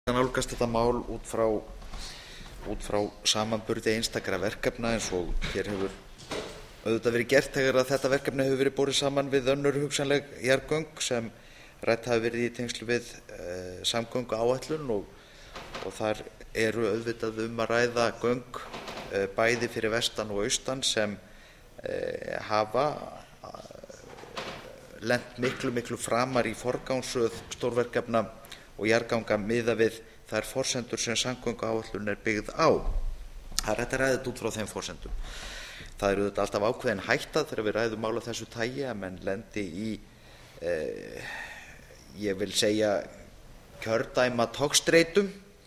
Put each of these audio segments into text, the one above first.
nálgast þetta mál út frá samanburði einstakra verkefna eins og hér hefur auðvitað verið gert þegar þetta verkefni hefur verið borið saman við önnur hugsanleg jarðgöng sem rædd hafa verið í tengslum við samgönguáætlun og þar eru auðvitað að ræða göng bæði fyrir vestan og austan sem hafa lent miklu framar í forgangsröð stórverkefna og jarðganga miðað við þær forsendur sem samgönguáætlun byggð á. Það er hægt að ræða þetta út frá þeim forsendum. Það er auðvitað alltaf ákveðin hætta þegar við ræðum mál af þessu tagi að menn lendi í ég vil segja kjördæma togstreitum,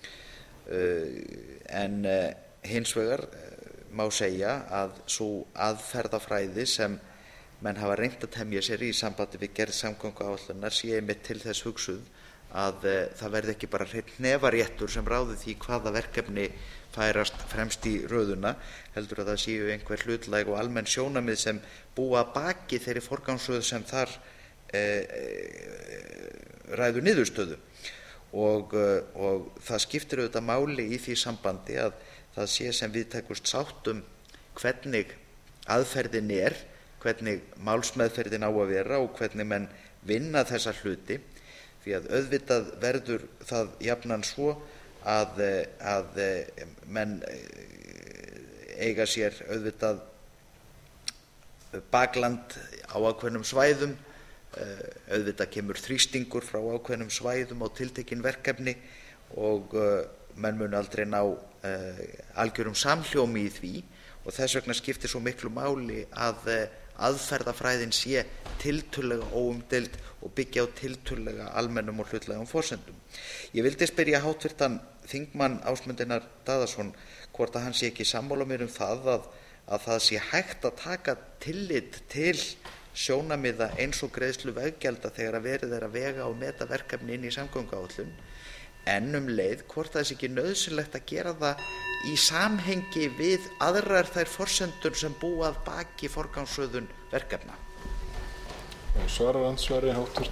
en hins vegar má segja að sú aðferðafræði sem menn hafa reynt að temja sér í sambandi við gerð samgönguáætlunar sé einmitt til þess hugsuð að það verði ekki bara hreinn hnefaréttur sem ráði því hvaða verkefni færast fremst í röðuna, heldur að það séu einhver hlutlæg og almenn sjónarmið sem búa að baki þeirri forgangsröð sem þar ræður niðurstöðu. Og það skiptir auðvitað máli í því sambandi að það sé sem víðtækust sátt hvernig aðferðin hvernig málsmeðferðin á að vera og hvernig menn vinna þessa hluti, því að auðvitað verður það jafnan svo að menn eiga sér auðvitað bakland á ákveðnum svæðum, auðvitað kemur þrýstingur frá ákveðnum svæðum á tiltekin verkefni og menn mun aldrei ná algjörum samhljómi í því og þess vegna skiptir svo miklu máli að aðferðafræðin sé tiltölulega óumdeild og byggja á tiltölulega almennum og hlutlægum forsendum. Ég vildi spyrja háttvirtan þingmann Ásmund Einar Daðason hvort að hann sé ekki sammála mér það að það sé hægt að taka tillit til sjónarmiða eins og greiðslu veggjalda þegar verið að vega og meta verkefni inn í samgönguáætlun, en leið hvort það sé ekki nauðsynlegt að gera það í samhengi við aðrar þær forsendur sem búa að baki forgangsröðun verkefna. Svarar andsvari hv.